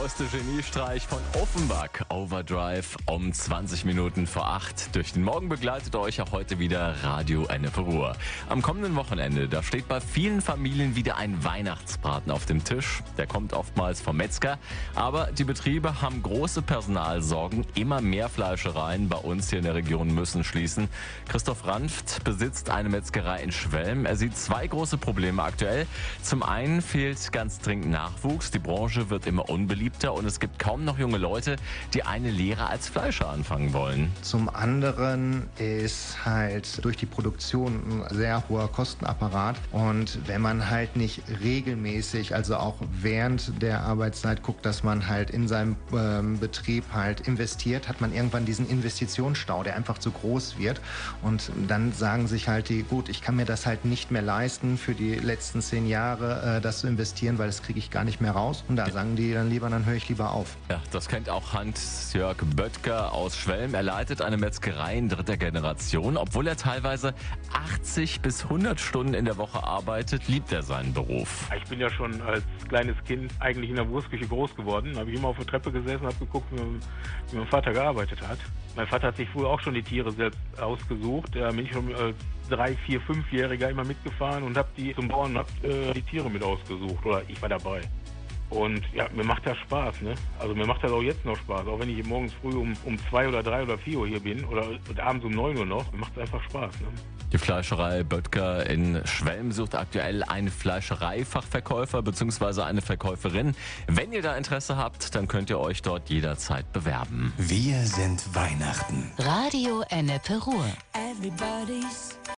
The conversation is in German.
schlauste Geniestreich von Offenbach. Overdrive um 20 Minuten vor 8. Durch den Morgen begleitet euch auch heute wieder Radio Ennepe Ruhr. Am kommenden Wochenende, da steht bei vielen Familien wieder ein Weihnachtsbraten auf dem Tisch. Der kommt oftmals vom Metzger. Aber die Betriebe haben große Personalsorgen. Immer mehr Fleischereien bei uns hier in der Region müssen schließen. Christoph Ranft besitzt eine Metzgerei in Schwelm. Er sieht zwei große Probleme aktuell. Zum einen fehlt ganz dringend Nachwuchs. Die Branche wird immer unbeliebter und es gibt kaum noch junge Leute, die eine Lehre als Fleischer anfangen wollen. Zum anderen ist halt durch die Produktion ein sehr hoher Kostenapparat und wenn man halt nicht regelmäßig, also auch während der Arbeitszeit guckt, dass man halt in seinem Betrieb halt investiert, hat man irgendwann diesen Investitionsstau, der einfach zu groß wird und dann sagen sich halt die, gut, ich kann mir das halt nicht mehr leisten für die letzten 10 Jahre das zu investieren, weil das kriege ich gar nicht mehr raus und da sagen die dann lieber, dann höre ich lieber auf. Ja, das kennt auch Hans-Jörg Böttger aus Schwelm. Er leitet eine Metzgerei in 3. Generation. Obwohl er teilweise 80 bis 100 Stunden in der Woche arbeitet, liebt er seinen Beruf. Ich bin ja schon als kleines Kind eigentlich in der Wurstküche groß geworden. Da habe ich immer auf der Treppe gesessen und habe geguckt, wie mein Vater gearbeitet hat. Mein Vater hat sich früher auch schon die Tiere selbst ausgesucht. Da bin ich schon als 3-, 4-, 5-Jähriger immer mitgefahren und habe die zum Bauern die Tiere mit ausgesucht. Oder ich war dabei. Und ja, mir macht das Spaß, ne? Also mir macht das auch jetzt noch Spaß. Auch wenn ich morgens früh um 2 oder 3 oder 4 Uhr hier bin oder abends um 9 Uhr noch, mir macht es einfach Spaß, ne? Die Fleischerei Böttger in Schwelm sucht aktuell einen Fleischereifachverkäufer bzw. eine Verkäuferin. Wenn ihr da Interesse habt, dann könnt ihr euch dort jederzeit bewerben. Wir sind Weihnachten. Radio Ennepe Ruhr. Everybody's